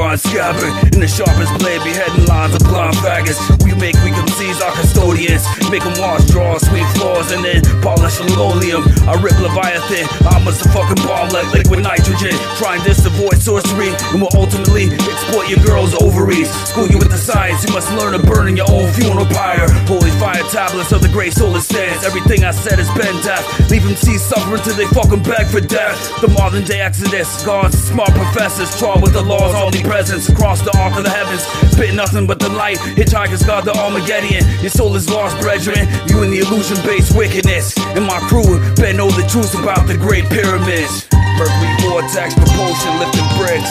mind scabbard. In the sharpest blade, beheading lines of blind faggots. We make weak MCs our custodians. Make them wash, draw, sweep floors, and then polish linoleum. I rip Leviathan, I'm a fucking bomb like liquid nitrogen. Trying this to avoid sorcery, and will ultimately exploit your girl's ovaries. School you with the science, you must learn to burn in your own funeral pyre. Holy fire tablets of the great solar stance. Everything I said has been death. Leave MCs suffering till they fucking beg for death. The modern day exodus, gods, smart professors, trod with the law's omnipresence. Across the arc of the heavens, spit nothing but the light. Hitchhikers got the Armageddon. Your soul is lost, brethren. You in the illusion-based wickedness. And my crew better know the truth about the great pyramids. Mercury vortex, propulsion, lifting bricks.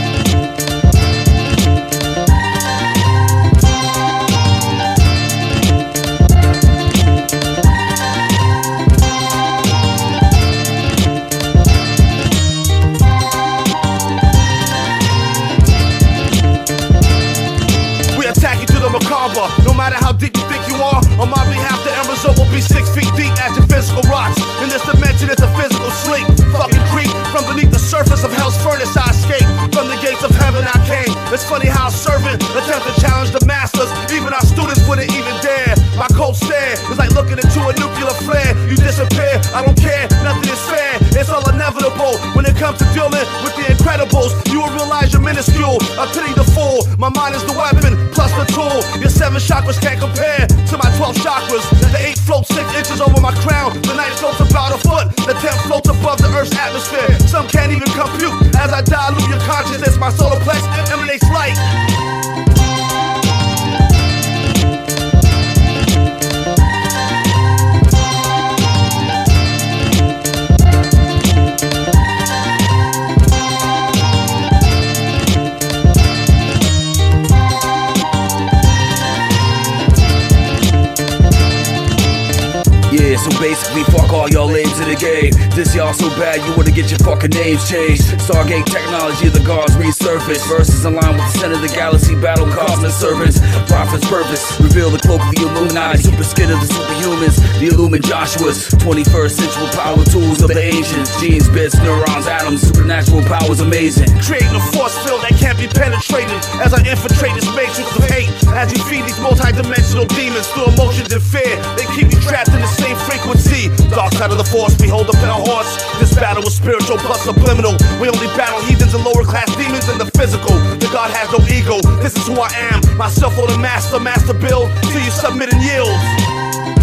No matter how deep you think you are, on my behalf the end result will be 6 feet deep as your physical rocks. In this dimension it's a physical sleep. Fucking creep from beneath the surface of hell's furnace I escape. From the gates of heaven I came. It's funny how a servant attempt to challenge the masters. Even our students wouldn't even dare. My cold stare is like looking into a nuclear flare. You disappear, I don't care, nothing is fair. It's all inevitable when it comes to dealing with the incredibles. You will realize you're minuscule. I pity the fool. My mind is the weapon plus the tool. Your 7 chakras can't compare to my 12 chakras. The 8 floats 6 inches over my crown. The 9 floats about a foot. The 10 floats above the earth's atmosphere. Some can't even compute. As I dilute your consciousness, my solar plex emanates light. Yeah, so basically fuck all y'all lames in the game. This y'all so bad you wanna get your fucking names changed. Stargate technology of the gods resurface. Verses in line with the center of the galaxy, battle cosmic servants. Prophet's purpose, reveal the cloak of the Illuminati. Super skin of the superhumans, the Illumin Joshuas. 21st century power tools of the ancients. Genes, bits, neurons, atoms, supernatural powers amazing. Creating a force field that can't be penetrated. As I infiltrate this matrix of hate. As you feed these multi-dimensional demons through emotions and fear. They keep you trapped in the same frequency. Dark side of the force, behold up in a horse. This battle was spiritual plus subliminal. We only battle heathens and lower class demons in the physical. The God has no ego. This is who I am. Myself or the master build till you submit and yield.